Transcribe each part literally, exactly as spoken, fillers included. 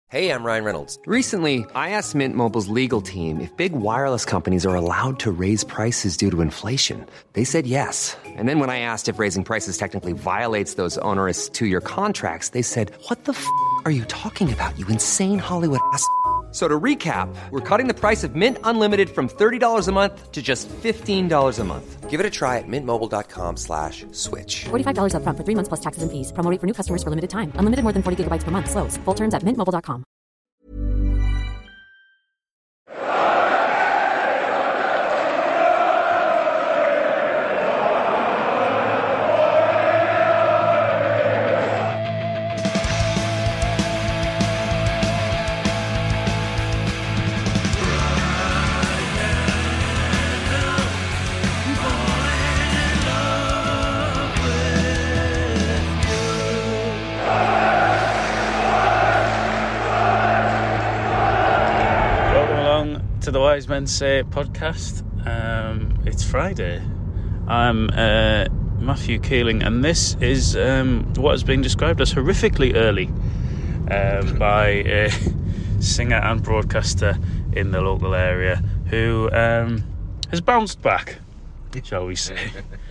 Hey, I'm Ryan Reynolds. Recently, I asked Mint Mobile's legal team if big wireless companies are allowed to raise prices due to inflation. They said yes. And then when I asked if raising prices technically violates those onerous two-year contracts, they said, what the f*** are you talking about, you insane Hollywood ass f- So to recap, we're cutting the price of Mint Unlimited from thirty dollars a month to just fifteen dollars a month. Give it a try at mintmobile.com slash switch. forty-five dollars up front for three months plus taxes and fees. Promo rate for new customers for limited time. Unlimited more than forty gigabytes per month. Slows full terms at mint mobile dot com. To the Wise Men Say podcast. Um, it's Friday. I'm uh, Matthew Keeling, and this is um, what has been described as horrifically early um, by a singer and broadcaster in the local area who um, has bounced back, shall we say.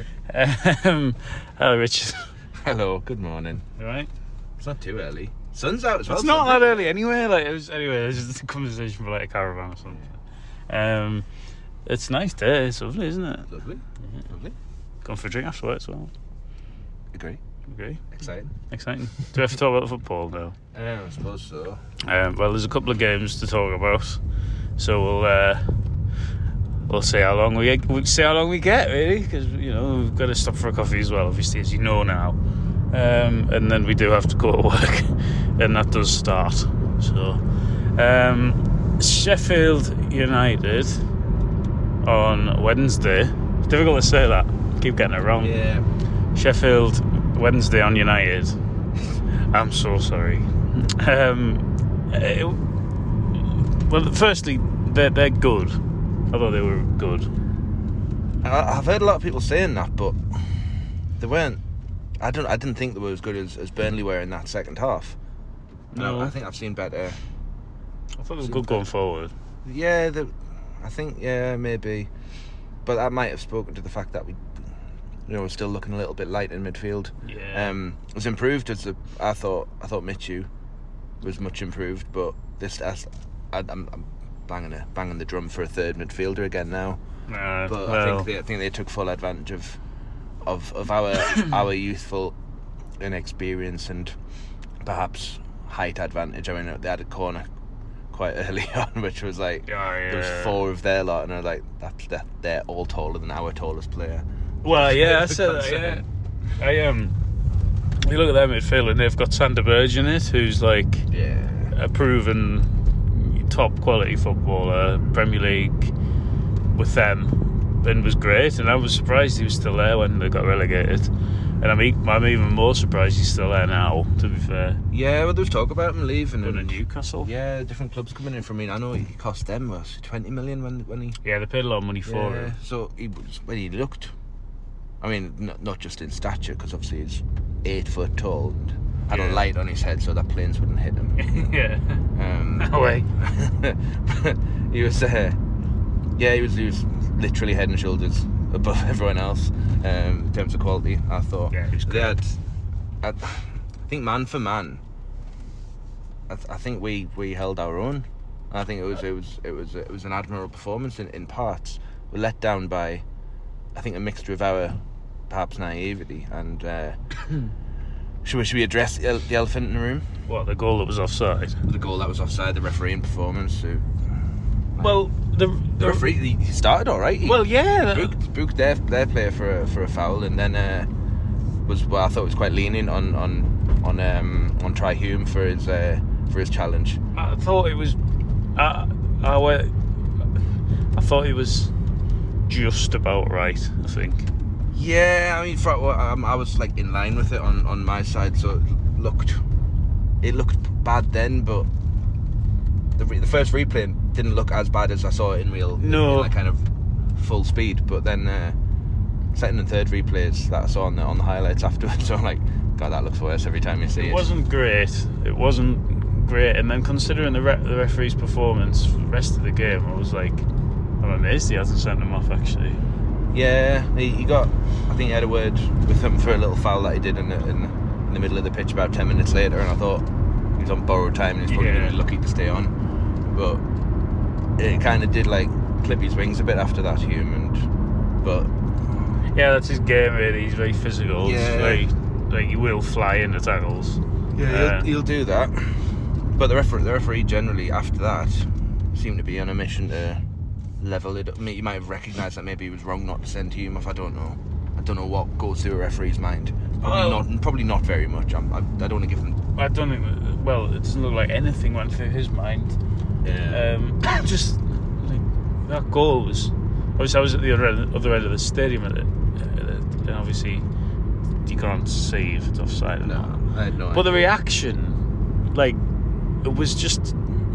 um, hello, Richard. Hello, good morning. You right? It's not too early. Sun's out as well. It's not that early anyway. Like it was anyway. It was just a conversation for like a caravan or something. Um, it's a nice day. It's lovely, isn't it? Lovely, yeah. Lovely. Going for a drink afterwards as well. Agree. Agree. Exciting. Exciting. Do we have to talk about football now? Yeah, I suppose so. Um, well, there's a couple of games to talk about, so we'll uh, we'll see how long we get, we'll see how long we get really, because you know we've got to stop for a coffee as well, obviously, as you know now. Um, and then we do have to go to work, and that does start. So. Um, Sheffield United on Wednesday. It's difficult to say that. Keep getting it wrong. Yeah. Sheffield Wednesday on United. I'm so sorry. Um, it, well, firstly, they're they're good. I thought they were good. I, I've heard a lot of people saying that, but they weren't. I don't. I didn't think they were as good as, as Burnley were in that second half. No, I think I've seen better. I thought they were good going forward. Yeah, the, I think yeah maybe, but that might have spoken to the fact that we, you know, we're still looking a little bit light in midfield. Yeah. Um, it was improved as the, I thought. I thought Michu was much improved, but this I, I'm, I'm banging a, banging the drum for a third midfielder again now. Uh, but well. I think they, I think they took full advantage of of, of our our youthful inexperience and perhaps height advantage. I mean, they had a corner quite early on, which was like oh, yeah. there was four of their lot, and I was like, that's that they're all taller than our tallest player. Well, yeah, I said that. Yeah, I um, you look at their midfield, and they've got Sander Berge in it, who's like yeah. a proven top quality footballer, Premier League with them, and was great. And I was surprised he was still there when they got relegated. And I'm, e- I'm even more surprised he's still there now, to be fair. Yeah, well, there was talk about him leaving. Going to and Newcastle. Yeah, different clubs coming in from. I mean, I know he cost them was twenty million when when he. Yeah, they paid a lot of money for yeah, him. So he was, when he looked, I mean, not, not just in stature, because obviously he's eight foot tall and had Yeah. a light on his head so that planes wouldn't hit him. yeah. Um, No way. he was, uh, yeah, he was, he was literally head and shoulders above everyone else um, in terms of quality. I thought Yeah, he was they great. had, I, I think man for man, I, th- I think we, we held our own. I think it was it was it was it was an admirable performance in, in parts. We're let down by, I think, a mixture of our perhaps naivety and. Uh, Should we, should we address the, the elephant in the room? What, the goal that was offside? The goal that was offside, the refereeing performance. Who, Well, the, the the referee he started all right. He Well, yeah. booked, booked their their player for a, for a foul, and then uh, was well, I thought was quite lenient on on on um, on Try Hume for his uh, for his challenge. I thought it was. I, I, went, I thought it was just about right, I think. Yeah, I mean, for, well, um, I was like in line with it on, on my side, so it looked it looked bad then, but the re- the first replay didn't look as bad as I saw it in real, No. in like kind of full speed. But then uh, second and third replays that I saw on the on the highlights afterwards, so I'm like, God, that looks worse every time you see it. It wasn't great. It wasn't great. And then considering the, re- the referee's performance for the rest of the game, I was like, I'm amazed he hasn't sent him off, actually. Yeah, he, he got, I think he had a word with him for a little foul that he did in the, in, in the middle of the pitch about ten minutes later, and I thought he was on borrowed time and he's probably Yeah. going to be lucky to stay on. But it kind of did like clip his wings a bit after that, Hume, and but Yeah, that's his game, really. He's very physical. Yeah. He's very, like, he will fly into tackles. yeah, Uh, he'll, he'll do that. But the referee, the referee generally after that seemed to be on a mission to level it up. I mean, you might have recognised that maybe he was wrong not to send Hume off. I don't know. I don't know what goes through a referee's mind. Probably Well- not. Probably not very much. I'm, I, I don't want to give him. I don't think. That, well, it doesn't look like anything went through his mind. Um, just like that goal was. Obviously, I was at the other end, other end of the stadium at it, at it, and obviously you can't see if it's offside or not. I had no But the idea. reaction, like, it was just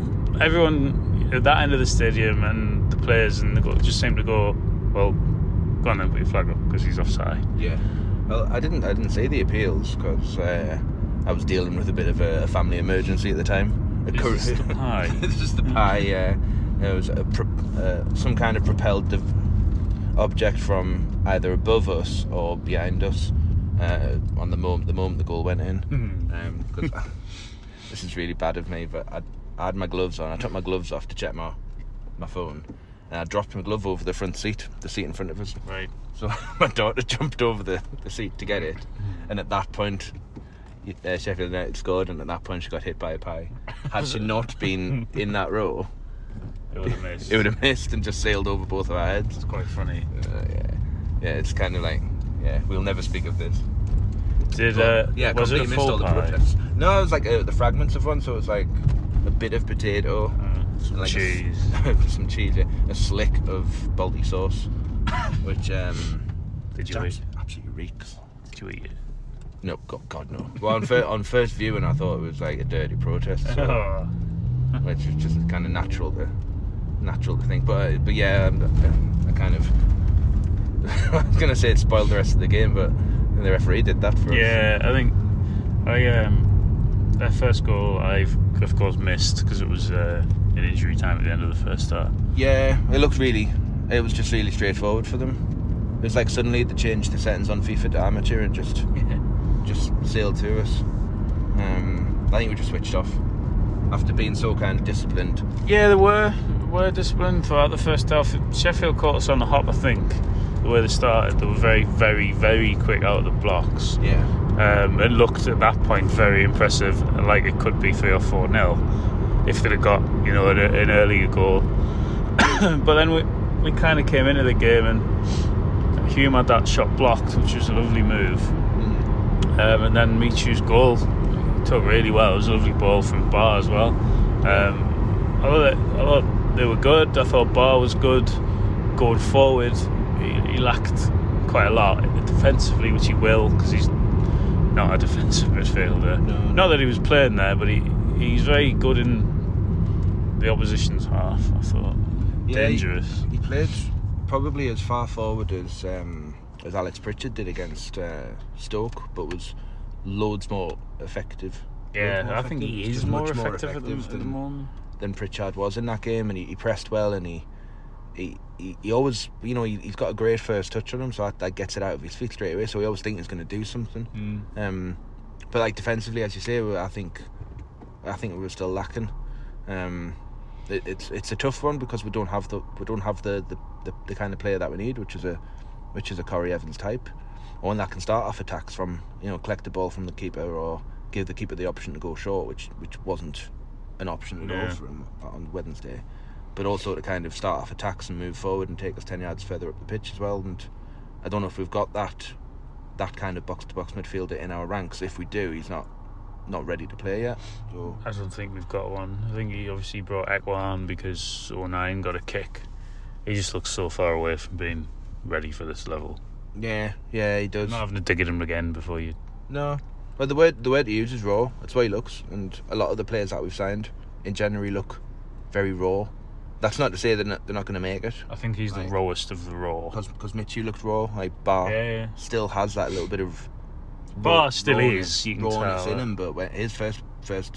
everyone at that end of the stadium and the players and the goal just seemed to go, well, go on then, put your flag up because he's offside. Yeah. Well, I didn't. I didn't see the appeals because uh, I was dealing with a bit of a, a family emergency at the time. A It's cur- just the pie. It's just the pie. Uh, there was a pro- uh, some kind of propelled div- object from either above us or behind us uh, on the moment the moment the goal went in. Um, 'cause I- this is really bad of me, but I, I had my gloves on. I took my gloves off to check my my phone, and I dropped my glove over the front seat, the seat in front of us. Right. So my daughter jumped over the, the seat to get it, and at that point, uh, Sheffield United scored, and at that point she got hit by a pie. Had she not been in that row, It would have missed. it would have missed and just sailed over both of our heads. It's quite funny. Uh, yeah, yeah, it's kind of like, yeah, we'll never speak of this. Did But, uh, yeah, was it a completely missed full all the pie? protests. No, it was like uh, the fragments of one, so it was like a bit of potato, Uh, some like a- cheese. some cheese, yeah, a slick of baldy sauce, which um, Did you abs- eat? absolutely reeks. Did you eat it? No, God, God no. Well, on, fir- on first viewing, I thought it was like a dirty protest, so, Oh. which is just kind of natural to natural to think. But uh, but yeah, um, uh, I kind of I was gonna say it spoiled the rest of the game, but the referee did that for us. Yeah, I think I um their first goal I've of course missed because it was uh, in injury time at the end of the first half. Yeah, it looked really. It was just really straightforward for them. It was like suddenly they changed the settings on FIFA to amateur and just just sailed through us. Um, I think we just switched off after being so kind of disciplined. Yeah, they were were disciplined throughout the first half. Sheffield caught us on the hop, I think. The way they started, they were very, very, very quick out of the blocks. Yeah. Um, it looked at that point very impressive, like it could be three or four nil if they'd have got, you know, an, an earlier goal. But then we we kind of came into the game and Hume had that shot blocked, which was a lovely move. Um, and then Michu's goal took really well. It was a lovely ball from Bar as well. Um, I, thought they, I thought they were good. I thought Bar was good going forward. He, he lacked quite a lot defensively, which he will because he's not a defensive midfielder. No, no. Not that he was playing there, but he he's very good in the opposition's half. I thought Yeah, he- dangerous. He played probably as far forward as um, as Alex Pritchard did against uh, Stoke, but was loads more effective. Yeah, Loads more I think effective. he Just is more much effective, at, the, at the than, moment. than Pritchard was in that game, and he, he pressed well, and he he, he, he always, you know, he, he's got a great first touch on him, so that, that gets it out of his feet straight away. So we always think he's going to do something. Mm. Um, but like defensively, as you say, I think I think we were still lacking. Um, it, it's it's a tough one because we don't have the we don't have the, the, the, the kind of player that we need, which is a which is a Corey Evans type, one that can start off attacks from, you know, collect the ball from the keeper or give the keeper the option to go short, which which wasn't an option at Yeah. all for him on Wednesday. But also to kind of start off attacks and move forward and take us ten yards further up the pitch as well. And I don't know if we've got that that kind of box to box midfielder in our ranks. If we do, he's not not ready to play yet. So I don't think we've got one. I think he obviously brought Ekwan because oh nine got a kick. He just looks so far away from being ready for this level. yeah, yeah, he does. Not having to dig at him again before you. No, but the word the word to use is raw. That's why he looks, and a lot of the players that we've signed in January look very raw. That's not to say they're not, they're not going to make it. I think he's the Right. rawest of the raw. Because Michu looked raw, like Bar Yeah, yeah. still has that little bit of Bar raw- still rawness, is, you can rawness tell. in him. But when his first first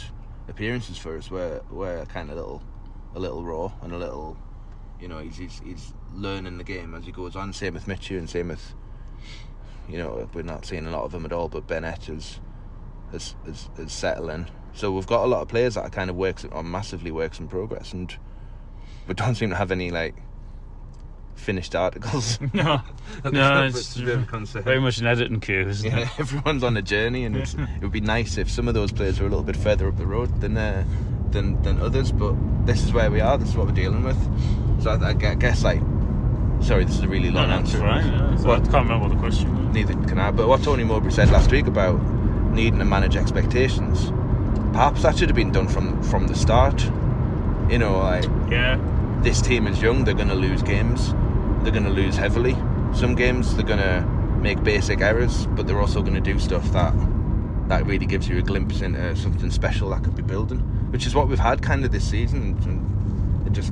appearances for us were were kind of little, a little raw and a little, you know, he's he's, he's learning the game as he goes on. Same with Mitchell and same with, you know, we're not seeing a lot of him at all, but Bennett is is is, is settling. So we've got a lot of players that are kind of works are massively works in progress, and we don't seem to have any like finished articles. No, no, it's a bit of a concern. Very much an editing queue, isn't Yeah, it? everyone's on a journey, and it's, it would be nice if some of those players were a little bit further up the road than uh, than than others. But this is where we are. This is what we're dealing with. So I, I guess, like, sorry, this is a really long No, answer. Right, yeah. What, I can't remember what the question was. neither can I. But what Tony Mowbray said last week about needing to manage expectations, perhaps that should have been done from from the start. You know, like, Yeah. this team is young. They're going to lose games. They're going to lose heavily. Some games they're going to make basic errors, but they're also going to do stuff that that really gives you a glimpse into something special that could be building, which is what we've had kind of this season. And it just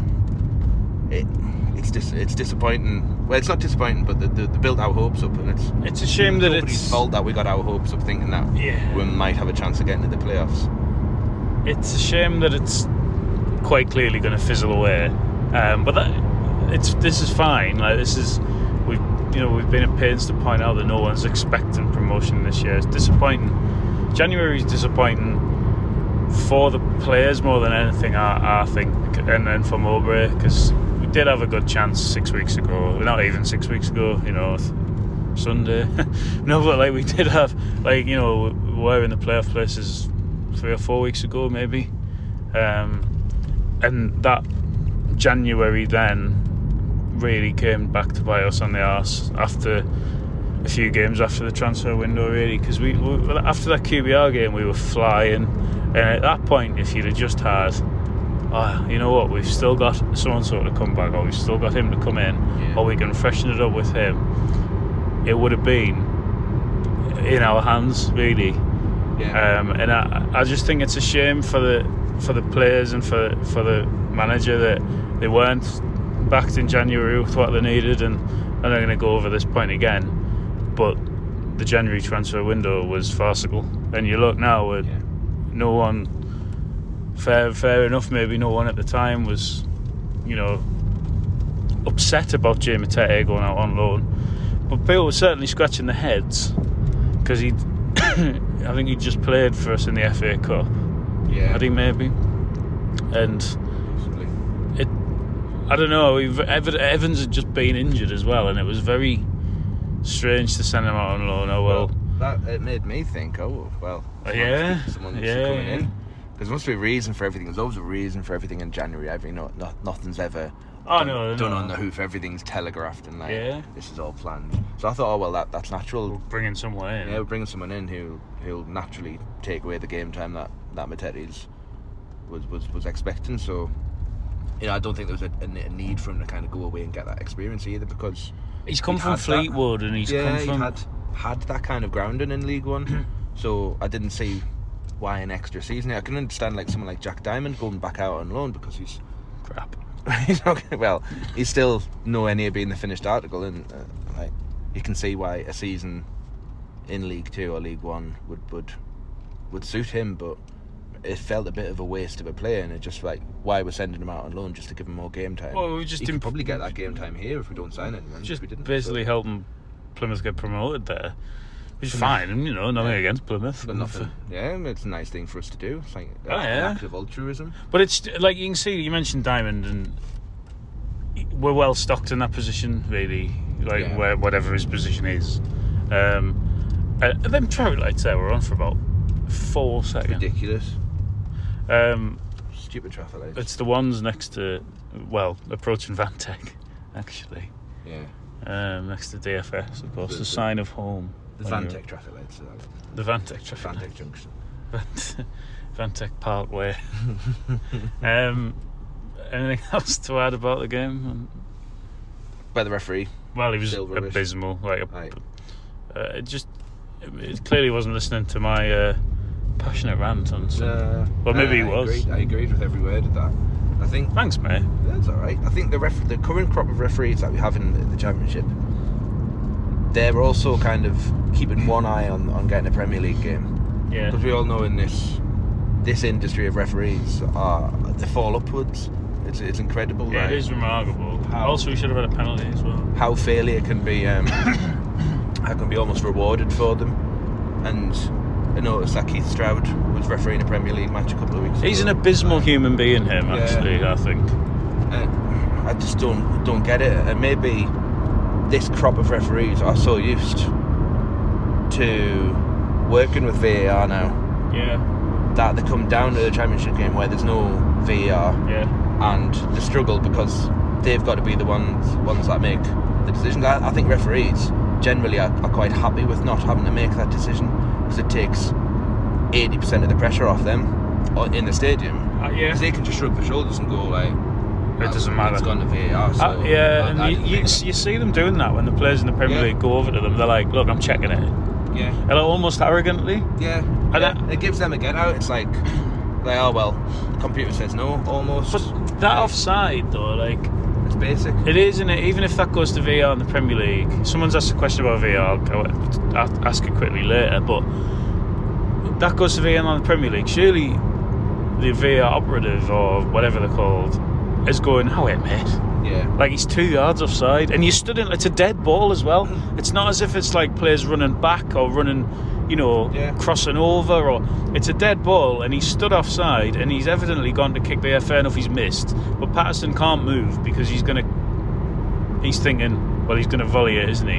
it it's dis, it's disappointing. Well, it's not disappointing, but they, they, they built our hopes up, and it's It's a shame that nobody's it's fault that we got our hopes up thinking that Yeah. we might have a chance of getting to the playoffs. It's a shame that it's quite clearly going to fizzle away. Um, but that, it's this is fine. Like this is we've you know we've been at pains to point out that no one's expecting promotion this year. It's disappointing. January is disappointing for the players more than anything, I, I think, and then for Mowbray, because we did have a good chance six weeks ago. Not even six weeks ago, you know, Sunday. No, but like we did have, like you know, we were in the playoff places three or four weeks ago, maybe, um, and that January then really came back to bite us on the arse after a few games after the transfer window, really, because we, we after that Q B R game we were flying, and at that point if you'd have just had oh, you know what, we've still got so-and-so to come back, or we've still got him to come in, Yeah. or we can freshen it up with him, it would have been in our hands, really. Yeah. Um, and I, I just think it's a shame for the for the players and for for the manager that they weren't backed in January with what they needed, and, and they're going to go over this point again. But the January transfer window was farcical, and you look now at Yeah. no one. Fair, fair enough. Maybe no one at the time was, you know, upset about Jay Matete going out on loan, but people were certainly scratching their heads because he. I think he just played for us in the F A Cup. Yeah. I think maybe, and Possibly. it. I don't know. We've, Evans had just been injured as well, and it was very strange to send him out on loan. Oh well. That it made me think. Oh well. Uh, yeah, Someone's yeah, coming yeah. in. Because there must be a reason for everything. There's always a reason for everything in January. Every no, no, nothing's ever Oh, done, no, done no. on the hoof. Everything's telegraphed and like Yeah. this is all planned. So I thought, oh well, that that's natural. Bringing someone in. Yeah, we're bringing someone in who who'll naturally take away the game time that that Matete's was was was expecting. So you know, I don't think there was a, a, a need for him to kind of go away and get that experience either, because He's come he'd from had that. Fleetwood, and he's yeah, come he from. had had that kind of grounding in League One. So I didn't see why an extra season. I can understand like someone like Jack Diamond going back out on loan because he's Crap. he's not gonna, well, he's still nowhere near being the finished article, and uh, like you can see why a season in League Two or League One would would would suit him, but it felt a bit of a waste of a player, and it just like why we're sending him out on loan just to give him more game time. Well, we just he didn't- could probably get that game time here if we don't sign anyone. Just we didn't, basically so- helping Plymouth get promoted there, which is fine. And you know, nothing Yeah. against Plymouth, But nothing. Yeah, it's a nice thing for us to do. It's like Oh, an yeah. act of altruism. But it's like you can see. You mentioned Diamond, and we're well stocked in that position, really. Like Yeah. where whatever his position is. Um, and them traffic lights there were on for about four seconds. Ridiculous. Um, Stupid traffic lights. it's the ones next to, well, approaching Vantec, actually. yeah. Um, next to D F S, of course, The- the, the- sign of home. The when Vantec traffic lights. you're- The Vantec The traffic. Vantec Junction. Vantec Parkway. um, anything else to add about the game? By the referee. Well, he was Still rubbish. abysmal. Like, Aye. uh, it just it, it clearly wasn't listening to my uh, passionate rant on some. Uh, Well, maybe uh, he I was. Agreed, I agreed with every word of that. I think Thanks, mate. that's all right. I think the ref- the current crop of referees that we have in the, the Championship, they're also kind of keeping one eye on, on getting a Premier League game. Yeah. Because we all know in this this industry of referees are they fall upwards. It's it's incredible. Yeah, like, it is remarkable. How, also, we should have had a penalty as well. How failure can be, um, how can be almost rewarded for them. And I noticed that Keith Stroud was refereeing a Premier League match a couple of weeks ago. He's an abysmal human being, him. Yeah. Actually, I think. Uh, I just don't don't get it. And maybe this crop of referees are so used to working with V A R now. Yeah. That they come down to the Championship game where there's no V A R. Yeah. And they struggle because they've got to be the ones ones that make the decisions. I, I think referees generally are, are quite happy with not having to make that decision because it takes eighty percent of the pressure off them in the stadium. Uh, yeah. Because they can just shrug their shoulders and go like, It doesn't matter. It's gone to V A R. So uh, yeah, I, and I you, you, think- you see them doing that when the players in the Premier Yeah. League go over to them. They're like, "Look, I'm checking it." Yeah. And like, almost arrogantly. Yeah. I yeah. don't- It gives them a get out. It's like, like, oh well, the computer says no, almost. But that offside though, like. It's basic. It is, isn't it? Even if that goes to V A R in the Premier League, someone's asked a question about V A R. I'll, I'll ask it quickly later. But that goes to V A R in the Premier League. Surely the V A R operative or whatever they're called is going, "Oh wait, mate." Yeah. Like he's two yards offside, and you stood in. It's a dead ball as well. It's not as if it's like players running back or running, you know, Yeah. crossing over. Or it's a dead ball, and he's stood offside, and he's evidently gone to kick the air. Fair enough, he's missed, but Patterson can't move because he's gonna. He's thinking, well, he's gonna volley it, isn't he?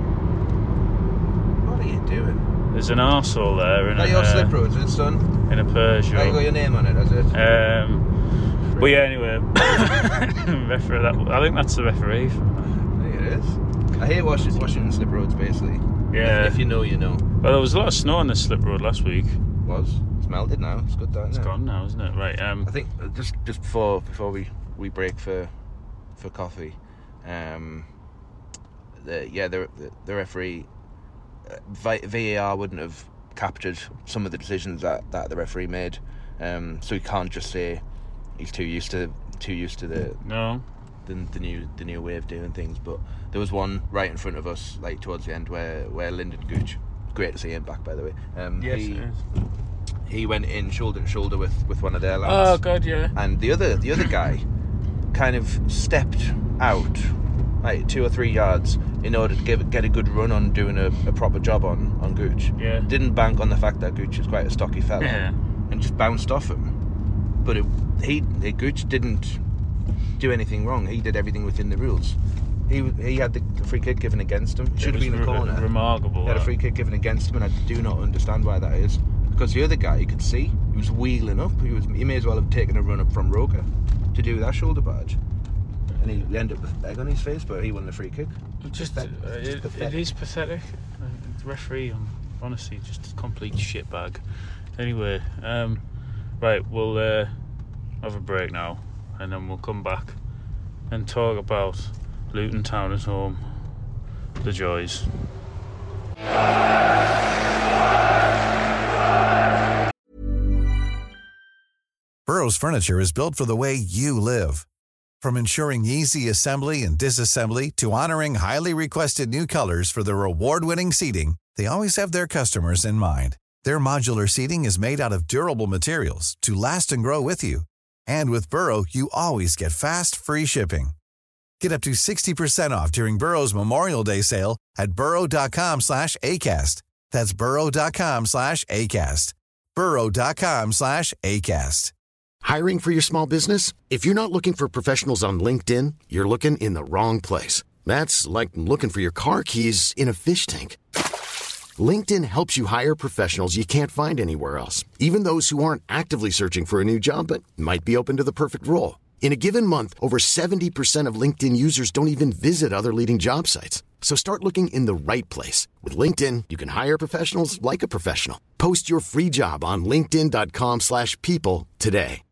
What are you doing? There's an arsehole there in Is that a your uh, slip roads, is it, son? in a Peugeot. Have you got your name on it, has it? Um, but yeah, anyway, referee. That, I think that's the referee. I think it is. I hate washing, washing slip roads, basically. Yeah. If, if you know, you know. Well, there was a lot of snow on this slip road last week. Was. It's melted now. It's good, that, It's isn't it? gone now, isn't it? Right. Um, I think uh, just just before before we, we break for for coffee, um, the yeah the the, the referee uh, V A R wouldn't have captured some of the decisions that, that the referee made, um, so he can't just say he's too used to too used to the no. the, the new the new way of doing things. But there was one right in front of us, like towards the end, where where Lyndon Gooch, great to see him back, by the way. Um, Yes, he, it is. he went in shoulder to shoulder with, with one of their Oh lads. God, yeah. And the other the other guy kind of stepped out like two or three yards in order to give, get a good run on doing a, a proper job on, on Gooch. Yeah. Didn't bank on the fact that Gooch is quite a stocky fella. Yeah. And just bounced off him. But it, he Gooch didn't do anything wrong. He did everything within the rules. He he had the free kick given against him. It should have was been a re- corner. remarkable, He had a that. free kick given against him, and I do not understand why that is. Because the other guy, you could see, he was wheeling up. He was he may as well have taken a run up from Roca to do that shoulder badge. And he ended up with egg on his face, but he won the free kick. Just, Pathet- uh, just it, pathetic. it is pathetic. Uh, the referee, um, honestly, just a complete shitbag. Anyway, um, right, we'll uh, have a break now, and then we'll come back and talk about Luton Town at home, the joys. Burrow's furniture is built for the way you live. From ensuring easy assembly and disassembly to honoring highly requested new colors for their award-winning seating, they always have their customers in mind. Their modular seating is made out of durable materials to last and grow with you. And with Burrow, you always get fast, free shipping. Get up to sixty percent off during Burrow's Memorial Day sale at burrow.com slash ACAST. That's burrow.com slash ACAST. burrow.com slash ACAST. Hiring for your small business? If you're not looking for professionals on LinkedIn, you're looking in the wrong place. That's like looking for your car keys in a fish tank. LinkedIn helps you hire professionals you can't find anywhere else, even those who aren't actively searching for a new job but might be open to the perfect role. In a given month, over seventy percent of LinkedIn users don't even visit other leading job sites. So start looking in the right place. With LinkedIn, you can hire professionals like a professional. Post your free job on linkedin.com slash people today.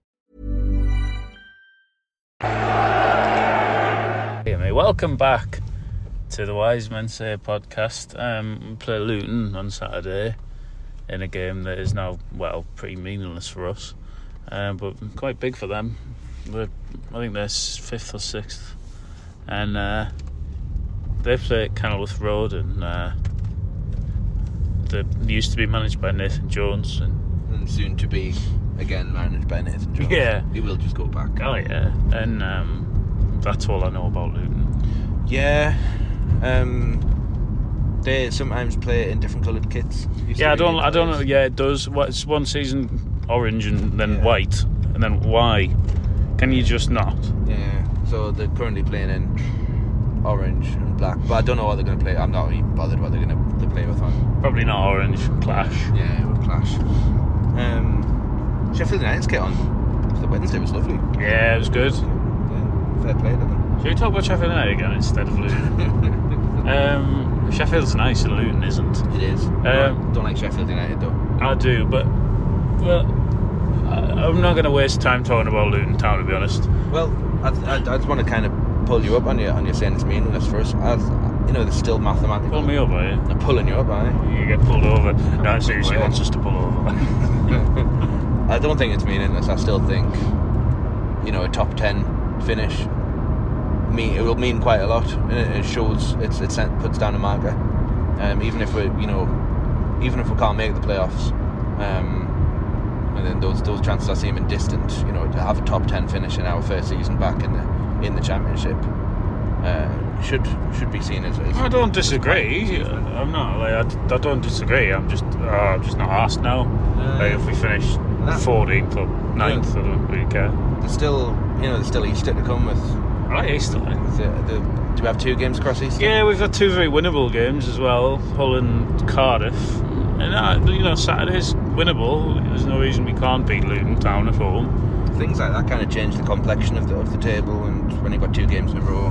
Hey mate, welcome back to the Wise Men Say podcast. Um, we play Luton on Saturday in a game that is now, well, pretty meaningless for us, um, but quite big for them. We're, I think they're fifth or sixth, and uh, they play at Kenilworth Road, and uh, they used to be managed by Nathan Jones, and And soon to be again managed by Nathan Jones. Yeah. He will just go back. Oh yeah, and um, that's all I know about Luton. Yeah. Um, they sometimes play in different coloured kits. You Yeah, I see don't, it I don't know. plays. Yeah, it does. What, it's one season orange and then Yeah. white, and then why? Can you just not? Yeah. So they're currently playing in orange and black, but I don't know what they're going to play. I'm not even bothered what they're going to play with on. Probably not orange. Clash. Yeah, it would clash. Um, Sheffield United's kit on the Wednesday was lovely. Yeah, it was good. Yeah, fair play to them. Should we talk about Sheffield United again instead of Luton? um, Sheffield's nice and Luton isn't. It is. Um, don't, don't like Sheffield United though. I do, but well, I, I'm not going to waste time talking about Luton Town, to be honest. Well, I, I, I just want to kind of pull you up on your on your saying it's meaningless first. As you know, there's still mathematical. Pull me up, are you? I'm pulling you up, aye. You get pulled over. No, seriously, Where? wants us to pull over. I don't think it's meaningless. I still think, you know, a top ten finish mean it will mean quite a lot, and it, it shows it's it sent, puts down a marker. Um, even if we, you know, even if we can't make the playoffs, um, and then those those chances are seeming distant. You know, to have a top ten finish in our first season back in the in the championship uh, should should be seen as. as I don't as disagree. quite an achievement. I'm not like I, I don't disagree. I'm just uh, I'm just not asked now. Uh, like if we finish that- fourteenth or ninth, Yeah. I don't really care. There's still, you know, there's still Easter to come with. I like Easter. Like. with the, the, do we have two games across Easter? Yeah, we've had two very winnable games as well, Hull and Cardiff. And uh, you know, Saturday's winnable. There's no reason we can't beat Luton Town at home. Things like that kind of change the complexion of the of the table, and when you've got two games in a row.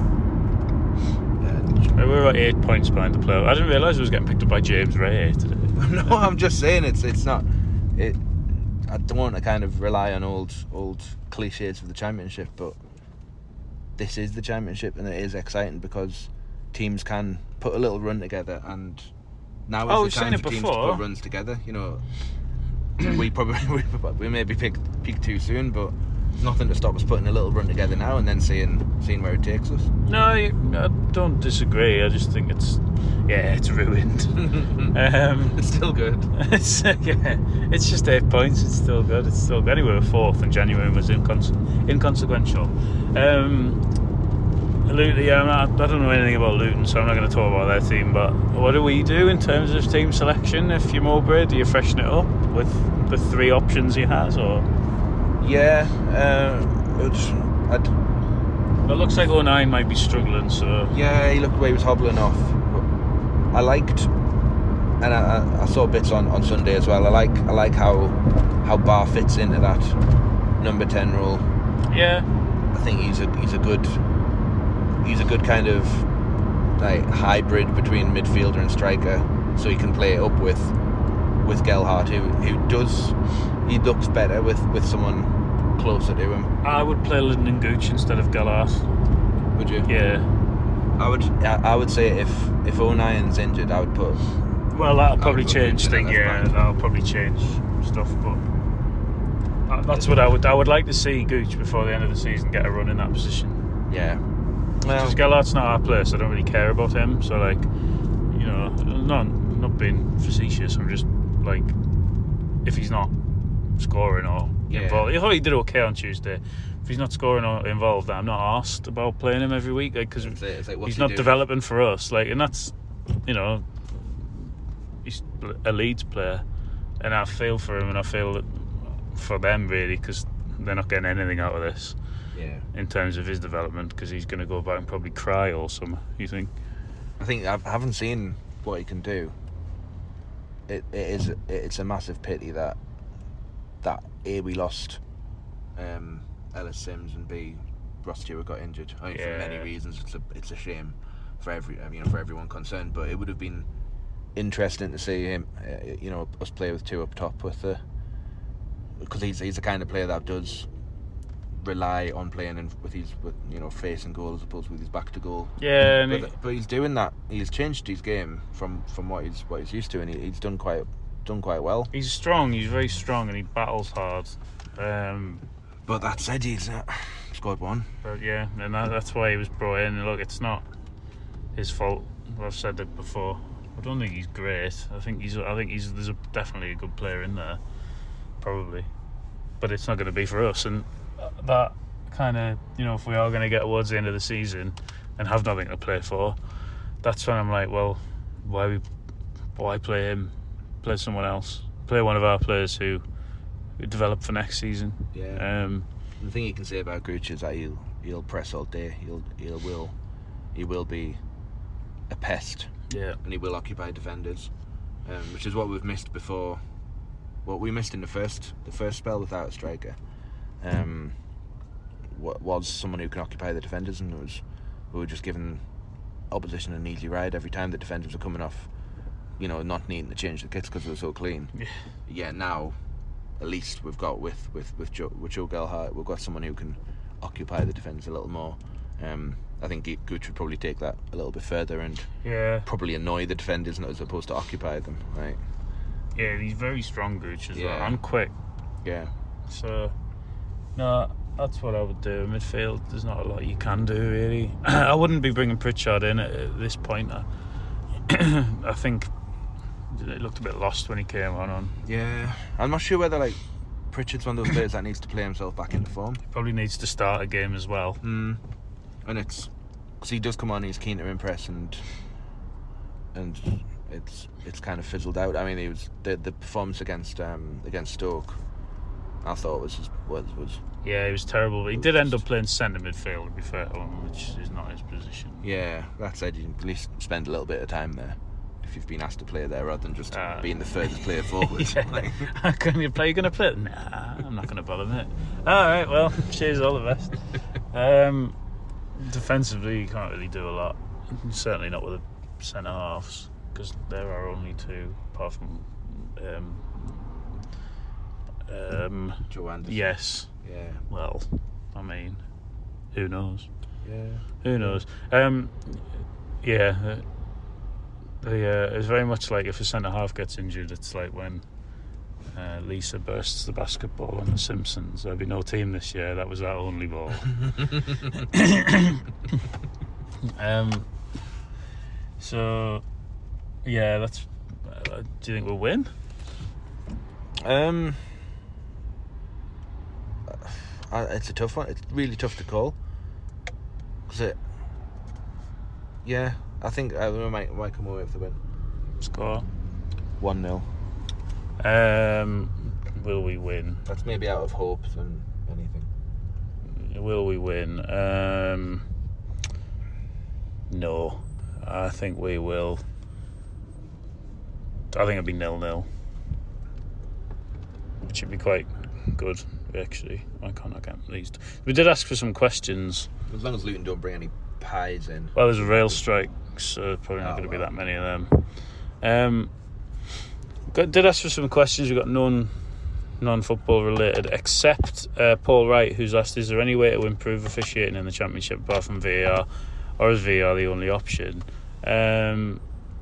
We were about eight points behind the playoff. I didn't realise I was getting picked up by James Ray today. No, I'm just saying it's it's not. It. I don't want to kind of rely on old old cliches of the championship, but this is the championship, and it is exciting because teams can put a little run together, and now Oh, is we've the time seen for it teams to before. put runs together. You know, we probably we, we maybe picked peaked too soon, but there's nothing to stop us putting a little run together now and then seeing seeing where it takes us. No, you- I don't disagree. I just think it's yeah, it's ruined. um, It's still good. it's yeah, it's just eight points. It's still good. It's still good. Anyway, we're fourth, and January was incons- inconsequential. Um, Luton, yeah, I'm not, I don't know anything about Luton, so I'm not going to talk about their team. But what do we do in terms of team selection? If you're Mowbray, do you freshen it up with the three options he has, or Yeah, uh, it's, I'd, it looks like oh nine might be struggling? So yeah, he looked the way he was hobbling off. But I liked, and I, I- I saw bits on, on Sunday as well. I like I like how how Barr fits into that number ten role. yeah, I think he's a he's a good he's a good kind of like hybrid between midfielder and striker, so he can play up with with Gelhardt, who who does he looks better with, with someone closer to him. I would play Linden Gooch instead of Gallart. Would you? Yeah. I would I, I would say if if O'Nien's injured, I would put. Well, that'll probably put change Gooch in things. at left Yeah, back. that'll probably change stuff. But uh, that's what I would. I would like to see Gooch before the end of the season get a run in that position. Yeah. Well, Because Gallart's not our player, so I don't really care about him. So like, you know, not not being facetious. I'm just like, if he's not scoring or Yeah. involved, I thought he did okay on Tuesday. If he's not scoring or involved, I'm not asked about playing him every week because It's like- it's like, what's he's he not doing? developing for us. Like, and that's, you know, he's a Leeds player, and I feel for him, and I feel that for them really because they're not getting anything out of this yeah. in terms of his development because he's going to go back and probably cry all summer. You think? I think I haven't seen what he can do. It, it is it's a massive pity that that A we lost um, Ellis Sims and B Ross Stewart got injured. I think for Yeah. many reasons it's a it's a shame for every you know for everyone concerned. But it would have been interesting to see him, uh, you know, us play with two up top with the because he's he's the kind of player that does rely on playing in, with his with you know facing goal as opposed to with his back to goal. Yeah, and he, But, but he's doing that. He's changed his game from, from what he's what he's used to, and he, he's done quite done quite well. he's strong. He's very strong, and he battles hard. Um, But that said, he's uh, scored one. but yeah, and that, that's why he was brought in. And look, it's not his fault. I've said it before. I don't think he's great. I think he's. I think he's. There's a, definitely a good player in there. Probably. but it's not going to be for us. And that kind of, you know, if we are going to get towards the end of the season and have nothing to play for, that's when I'm like, well, why we, why play him? Play someone else. Play one of our players who, who develop for next season. Yeah. Um, the thing you can say about Gooch is that he'll he'll press all day. He'll he'll will he will be a pest. Yeah. And he will occupy defenders, um, which is what we've missed before. What we missed in the first the first spell without a striker, um, was someone who can occupy the defenders, and it was we were just giving opposition an easy ride every time the defenders were coming off. You know, not needing to change the kits because they were so clean. Yeah. Yeah. Now, at least we've got with with with Joe, with Joe Gelhardt, we've got someone who can occupy the defenders a little more. Um, I think Gooch would probably take that a little bit further and yeah. probably annoy the defenders as opposed to occupy them, right? Yeah, he's very strong, Gooch, as Yeah. well, and quick. Yeah. So, no, that's what I would do. Midfield, there's not a lot you can do, really. I wouldn't be bringing Pritchard in at, at this point. I, I think it looked a bit lost when he came on. on. Yeah. I'm not sure whether, like, Pritchard's one of those players that needs to play himself back into form. He probably needs to start a game as well. Mm. And it's because he does come on, he's keen to impress, and and it's it's kind of fizzled out. I mean, he was the the performance against um, against Stoke, I thought was was was yeah, he was terrible. But he did end up playing centre midfield, to be fair to him, which is not his position. Yeah, that said, you can at least spend a little bit of time there if you've been asked to play there, rather than just uh, being the furthest player forward. Yeah. Can you play? You gonna play? Nah, I'm not gonna bother, mate. All right, well, cheers, all the best. Um, defensively, you can't really do a lot. Certainly not with the centre halves, because there are only two, apart from um, um, Joe Anderson. Yes. Yeah. Well, I mean, who knows? Yeah. Who knows? Um, yeah. Uh, the uh, it's very much like if a centre half gets injured, it's like when uh, Lisa bursts the basketball on The Simpsons. There'll be no team this year. That was our only ball. um. So, yeah, that's. Uh, do you think we'll win? Um. Uh, it's a tough one. It's really tough to call. Cause it. Yeah, I think I might might come away with the win. Score one nil. Um, will we win? That's maybe out of hope than anything. Will we win? Um, no, I think we will. I think it'll be nil nil, which would be quite good, actually. I can't I can't at least. We did ask for some questions. As long as Luton don't bring any pies in. Well, there's a rail strike, so probably not oh, going to well. be that many of them. Um, got, did ask for some questions. We've got none non-football related, except uh, Paul Wright, who's asked, is there any way to improve officiating in the Championship apart from V A R, or is V A R the only option? Um,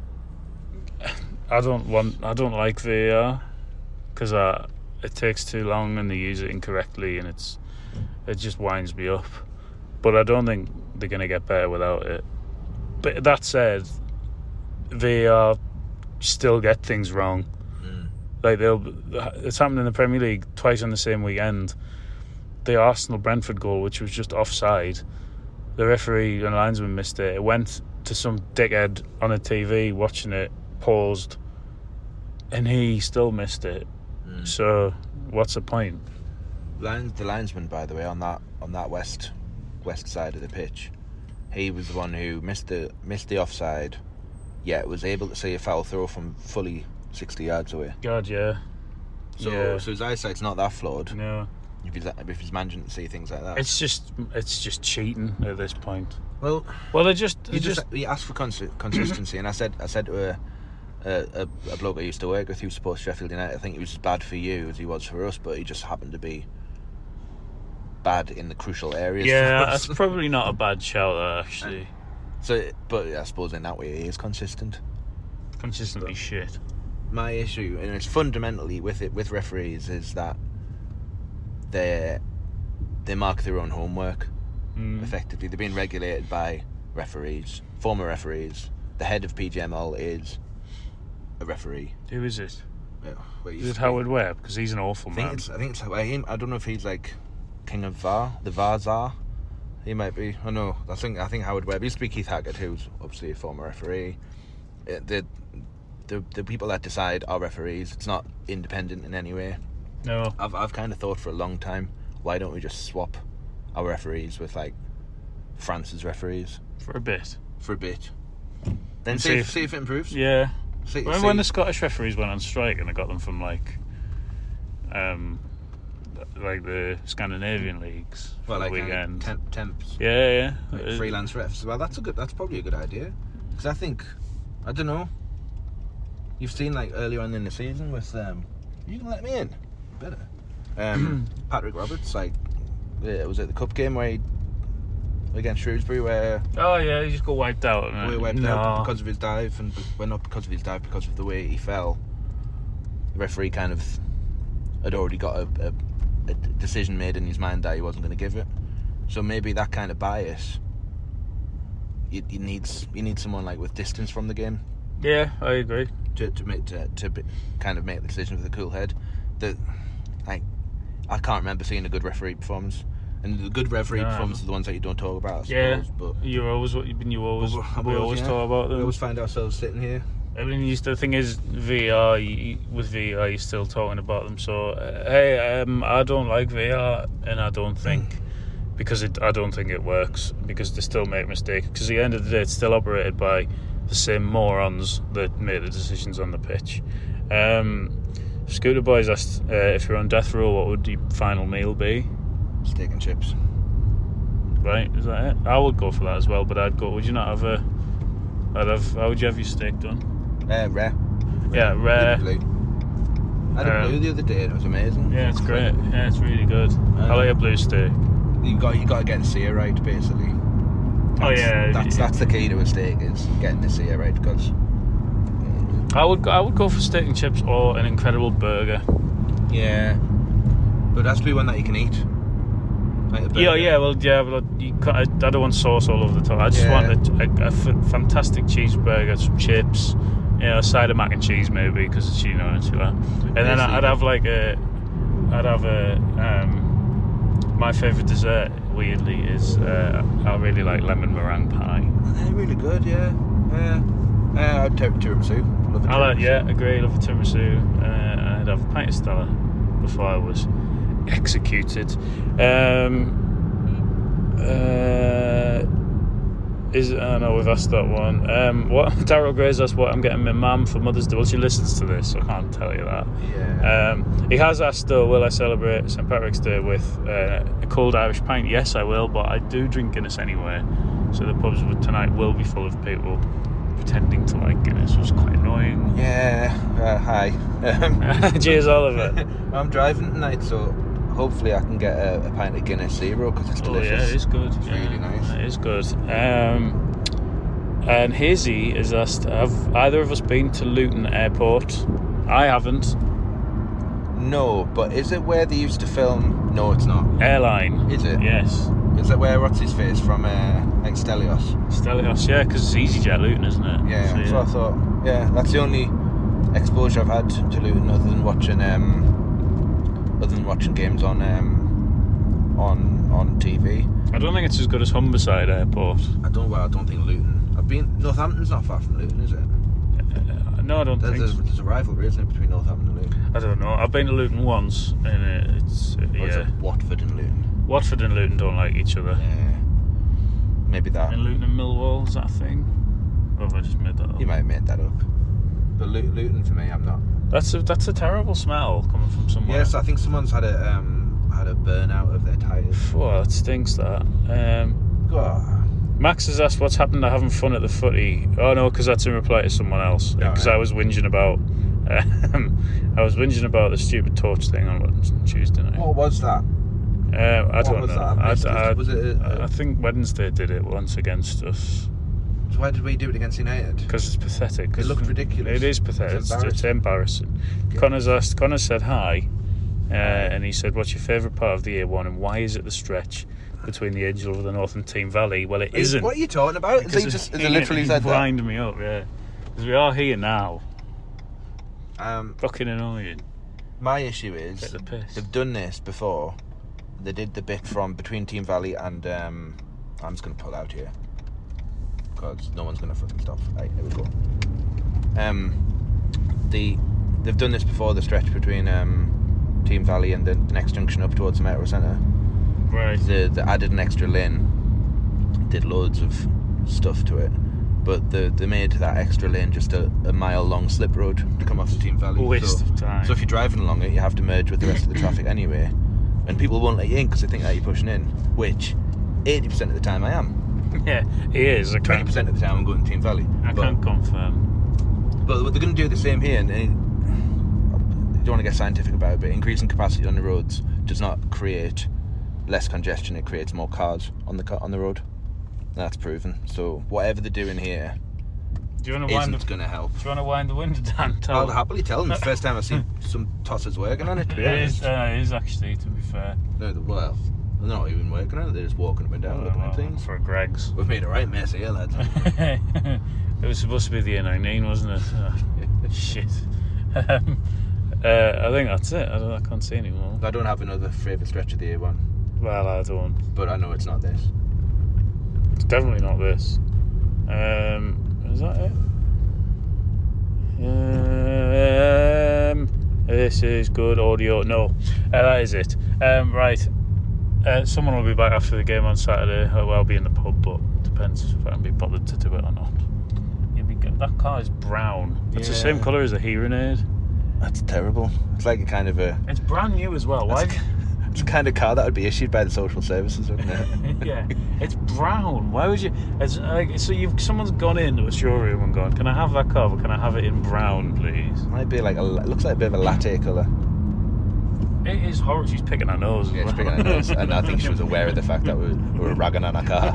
I don't want, I don't like V A R because it takes too long and they use it incorrectly, and it's it just winds me up. But I don't think they're going to get better without it. But that said, V A R still get things wrong. Like they'll, it's happened in the Premier League twice on the same weekend. The Arsenal Brentford goal, which was just offside, the referee and linesman missed it. It went to some dickhead on a T V watching it, paused, and he still missed it. Mm. So, what's the point? Lines, the linesman, by the way, on that on that west west side of the pitch, he was the one who missed the missed the offside. Yet was able to see a foul throw from fully sixty yards away. God, yeah. So, yeah. so his eyesight's not that flawed. No. If he's if he's managing to see things like that, it's just it's just cheating at this point. Well, well, they just they you just, just you asked for cons- consistency, and I said I said to a, a a bloke I used to work with who supports Sheffield United, I think he was as bad for you as he was for us, but he just happened to be bad in the crucial areas. Yeah, that's probably not a bad shout, actually. And so, but I suppose in that way he is consistent. Consistently but shit. My issue, and it's fundamentally with it with referees, is that they they mark their own homework. Mm. Effectively, they're being regulated by referees, former referees. The head of P G M L is a referee. Who is it? where he Is used it to be. Howard Webb? Because he's an awful I think man. it's I think it's I, him, I don't know if he's like King of V A R, the V A R czar. He might be. I know. I think I think Howard Webb. He used to be Keith Haggard, who's obviously a former referee. It, the the the people that decide are referees. It's not independent in any way. No. I've I've kind of thought for a long time, why don't we just swap our referees with like France's referees For a bit. for a bit? Then And see see if, if- see if it improves. Yeah. See, Remember see- when the Scottish referees went on strike and I got them from like, um, like the Scandinavian leagues for well, like the kind weekend? of temp, temps, Yeah, yeah. like Uh, freelance refs. Well, that's a good. That's probably a good idea. Because I think, I don't know. You've seen like earlier on in the season with um, you can let me in, better. Um, Patrick Roberts, like, yeah, was it the cup game where he against Shrewsbury where Oh yeah, he just got wiped out. And we wiped no. out because of his dive, and well, not because of his dive, because of the way he fell. The referee kind of had already got a, a, a decision made in his mind that he wasn't going to give it. So maybe that kind of bias, you, you needs you need someone like with distance from the game Yeah, I agree. to to make to, to be, kind of make the decision with a cool head. That like I can't remember seeing a good referee performance. And the good referee No. performances are the ones that you don't talk about, I Yeah, suppose. But you always what you always But we always yeah, talk about we them. always find ourselves sitting here. I mean, you still, the thing is, V R, you, with V R, you're still talking about them. So, uh, hey, um, I don't like V R, and I don't think, because it, I don't think it works, because they still make mistakes. Because at the end of the day, it's still operated by the same morons that make the decisions on the pitch. Um, Scooter Boys asked, uh, if you're on death row, what would your final meal be? Steak and chips. Right, is that it? I would go for that as well, but I'd go, would you not have a, I'd have, how would you have your steak done? Uh, rare. Yeah, rare. Blue. I had a Um, blue the other day and it was amazing. Yeah, it's great. Yeah, it's really good. I like a blue steak. You got you got to get the sear right, basically. Oh That's- yeah, That's that's the key to a steak, is getting the sear right, because I would go, I would go for steak and chips or an incredible burger. yeah, but it has to be one that you can eat. Like a burger. Yeah, yeah. Well, yeah, but you can't, I, I don't want sauce all over the top. I just Yeah. want a, a, a f- fantastic cheeseburger, some chips, you know, a side of mac and cheese maybe, because you know, it's like, and then I'd have like a, I'd have a. Um, my favourite dessert, weirdly, is uh, I really like lemon meringue pie. They're really good, yeah. Yeah. Uh, I'd take tiramisu. Love a I like, tiramisu. yeah, agree. Love a tiramisu. Uh, I'd have a pint of Stella before I was executed. Um, uh, is I know we've asked that one. Um, what Daryl Gray's asked what I'm getting my mum for Mother's Day. Well, she listens to this, so I can't tell you that. Yeah. Um, he has asked though, will I celebrate Saint Patrick's Day with uh, a cold Irish pint? Yes, I will, but I do drink Guinness anyway. So the pubs tonight will be full of people pretending to like Guinness, which is quite annoying. Yeah. Uh, hi. Um, Cheers, Oliver. I'm driving tonight, so hopefully I can get a, a pint of Guinness Zero, because it's Oh delicious. yeah, it is good. It's Yeah, really nice. It is good. Um, and Hazy has asked, have either of us been to Luton Airport? I haven't. No, but is it where they used to film? No, it's not. Airline. Is it? Yes. Is it where what's his face from uh, like Stelios? Stelios, yeah, because it's EasyJet Luton, isn't it? Yeah, So, that's what I thought. Yeah, that's the only exposure I've had to Luton, other than watching um, other than watching games on um, on on T V. I don't think it's as good as Humberside Airport. I don't. Well, I don't think Luton. I've been. Northampton's not far from Luton, is it? Uh, no, I don't There's, think there's, so. there's a rivalry, isn't it, between Northampton and Luton? I don't know. I've been to Luton once, and it's, uh, Or is yeah. it Watford and Luton? Watford and Luton don't like each other. Yeah. Maybe that. And Luton and Millwall, is that a thing? Or have I just made that up? You might have made that up. But Lu- Luton, for me, I'm not. That's a, that's a terrible smell coming from somewhere. Yes, I think someone's had a um, had a burnout of their tyres. Oh, that stinks, that. Um, God. Max has asked what's happened to having fun at the footy. Oh, no, because that's in reply to someone else. Oh, Because yeah. I was whinging about... Um, I was whinging about the stupid torch thing on Tuesday night. What was that? Uh, I what don't was know. that? I I, missed it. I, Was it a- a- I think Wednesday did it once against us. So why did we do it against United? Because it's pathetic. 'cause It looked ridiculous. It is pathetic. It's It's, it's embarrassing. Yeah. Connor's asked. Connor said hi, uh, and he said, "What's your favourite part of the A one, and why is it the stretch between the Angel of the North and Team Valley?" Well, it isn't. What are you talking about? Is Because he just is he it literally said that? wind me up, yeah. Because we are here now. Um, Fucking annoying. my issue is Take the piss. they've done this before. They did the bit from between Team Valley and um, I'm just going to pull out here because no one's going to fucking stop. Right, here we go. Um, the they've done this before. The stretch between um, Team Valley and the next junction up towards the Metro Centre. Right. They, they added an extra lane. Did loads of stuff to it. But the, they made that extra lane just a, a mile long slip road to come off to Team Valley. Waste so, of time. So if you're driving along it, you have to merge with the rest of the traffic anyway. And people won't let you in because they think that you're pushing in. Which, eighty percent of the time I am. Yeah, he is. I twenty can't, percent of the time I'm going to Team Valley. I but, can't confirm. But they're going to do the same here. And you don't want to get scientific about it, but increasing capacity on the roads does not create less congestion. It creates more cars on the car, on the road. That's proven. So whatever they're doing here Do you want to wind isn't the, going to help. Do you want to wind the window down? Tell I'll them? happily tell them. It's the first time I've seen some tossers working on it, to be It honest. is, uh, it is actually, to be fair. No, the- well, they're not even working on it. They're just walking up and down, looking Well, at things. for Greg's. We've made a right mess here, lads. It was supposed to be the A nineteen, wasn't it? Oh, shit. Um, uh, I think that's it. I, don't, I can't see anymore. I don't have another favourite stretch of the A one, Well, I don't. but I know it's not this. It's definitely not this. Um, is that it? Um, this is good audio. No, uh, that is it. Um, right. Uh, someone will be back after the game on Saturday. Well, I'll be in the pub, but it depends if I can be bothered to do it or not. You'll be good. That car is brown. It's the Yeah. same colour as a hearing aid. That's terrible. It's like a kind of a... It's brand new as well. Why? That's It's the kind of car that would be issued by the social services, wouldn't it? Yeah, it's brown. Why would you? It's like, so you've someone's gone into a showroom and gone, "Can I have that car? But can I have it in brown, please?" Might be like a... It looks like a bit of a latte colour. It is horrible. She's picking her nose. Yeah, she's picking her nose. And I think she was aware of the fact that we were, we were ragging on her car.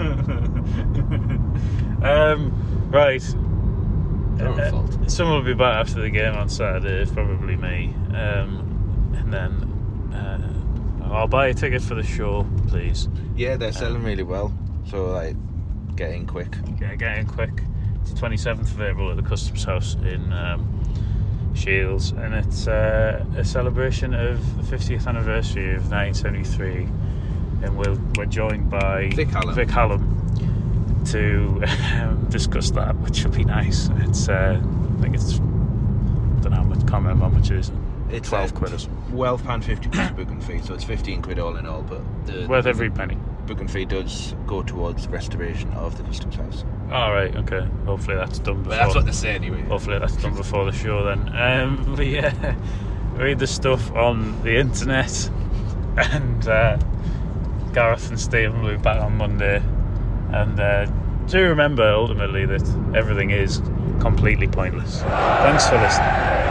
um, right. Their own Uh, fault. Someone will be back after the game on Saturday. It's probably me. Um, and then uh, I'll buy a ticket for the show, please. Yeah, they're selling really well. So, like, get in quick. Get, get in quick. It's the twenty-seventh of April at the Customs House in um, Shields, and it's uh, a celebration of the fiftieth anniversary of nineteen seventy-three, and we'll, we're joined by Vic Hallam. Vic Hallam to um, discuss that, which will be nice. It's uh, I think it's I don't know how much, can't remember how much it is. It's twelve uh, quid or something. twelve pounds fifty plus booking fee, so it's fifteen quid all in all, but the Worth every penny. booking fee does go towards restoration of the Customs House. All right, okay. Hopefully that's done before. But that's what they say anyway. Hopefully that's done before the show then. Um, but yeah, read the stuff on the internet, and uh, Gareth and Stephen will be back on Monday. And uh, do remember ultimately that everything is completely pointless. Thanks for listening.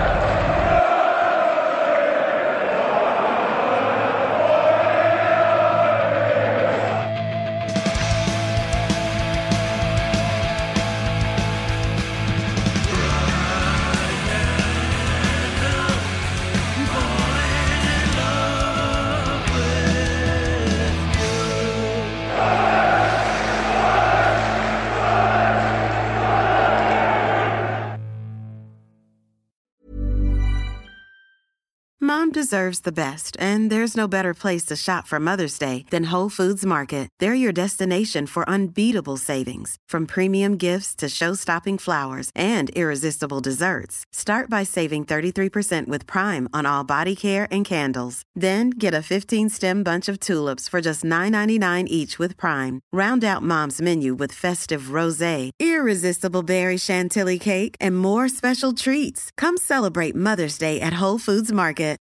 Mom deserves the best, and there's no better place to shop for Mother's Day than Whole Foods Market. They're your destination for unbeatable savings, from premium gifts to show-stopping flowers and irresistible desserts. Start by saving thirty-three percent with Prime on all body care and candles. Then get a fifteen-stem bunch of tulips for just nine ninety-nine each with Prime. Round out Mom's menu with festive rosé, irresistible berry chantilly cake, and more special treats. Come celebrate Mother's Day at Whole Foods Market.